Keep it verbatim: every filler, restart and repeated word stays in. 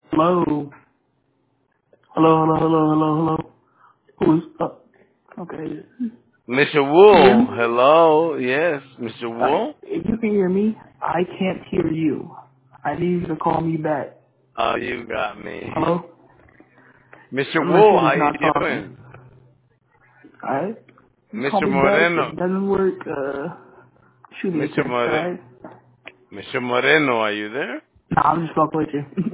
Hello. Hello, hello, hello, hello, hello. Who's up? Okay. Mister Can you hear Wu, me? hello, yes, Mister Uh, Wu. if you can hear me, I can't hear you. I need you to call me back. Oh, you got me. Hello? Mister Unless Wu, you're how just you not talking. doing? Alright? Call Mister me back. If Moreno, it doesn't work, uh, shoot me a Mister text, More, alright? Mister Moreno, are you there? Nah, I'm just fucking with you.